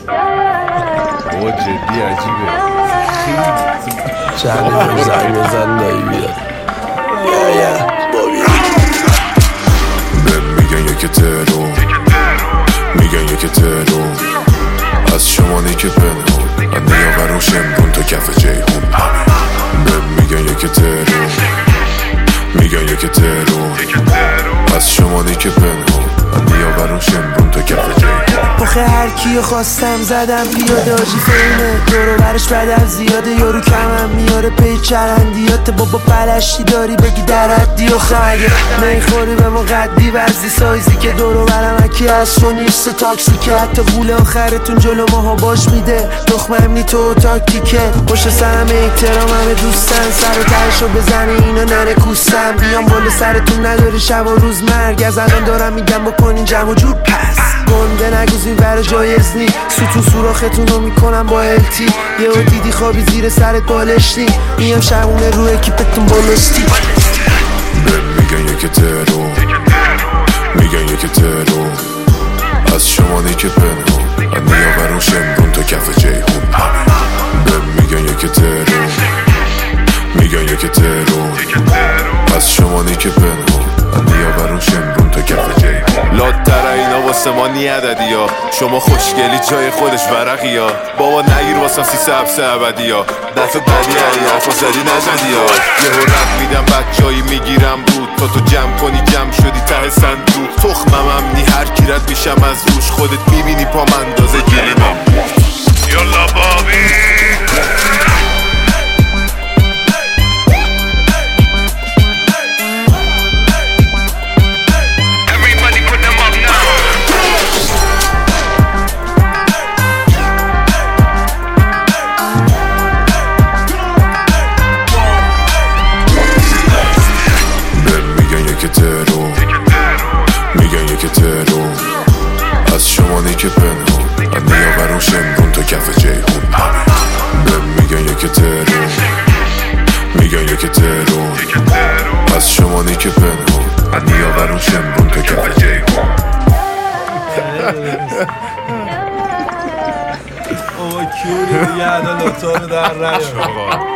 بابا جدی عجیبه چند زنگ بزن دایی بیاد میگن یکی ترو میگن یکی ترو از شمانی که پنهون من نیاورم شمرون تا کف جیهون میگن یکی ترو میگن یکی ترو از شمانی که پنهون من نیاورم شمرون تا کف جیهون آخه هر کیو خواستم زدم پیاده آجی فیمه دورو برش بدم زیاده یارو کمم میاره پی چرندیات بابا پلشتی داری بگی در حدی و خیلی نیخوری به ما قدی وزی سایزی که دورو برم اکی از تو نیست تاکسی که حتی گول آخرتون جلو ماها باش میده تخمم نی تو تاکتیکه پشت سرم احترام همه دوستن سر و ترشو بزنه اینا نره کوستم بیام بالا سرتون نداره شب و روز مرگ از الان دارم میگم بکنین جمع و جور پس گنده نگوزین ور جایز نی ستون سوراختون رو میکنم با التی یهو دیدی خوابی زیر سرت بالشتی میام شبونه رو اکیپتون بالستی میگن یکی ترو میگن یکی ترو از شمانی که پنهون من نیاورم شمرون تا کف جیهون میگن یکی ترو میگن یکی ترو از شمانی که پنهون من نیاورم شمرون تا کف جیهون لاتر اینا واسه ما نی عددی ها شما خوشگلی جای خودش ورقی ها بابا نگیر واسم سی سبس ابدی ها دست بدی هری حرفا زدی نزدی ها یه رد میدم بچایی میگیرم رود تا تو جمع کنی جمع شدی ته صندوق تخمم هم نی هر کی رد میشم از روش خودت میبینی پا مندازه گیریم یالا بابی میگن یکی ترو از شمانی که پنهون من نیاورم شمرون تا کف جیهون میگن یکی ترو میگن یکی ترو از شمانی که پنهون من نیاورم شمرون تا کف جیهون بابا کیوری دیگه عدالتا رو در رشت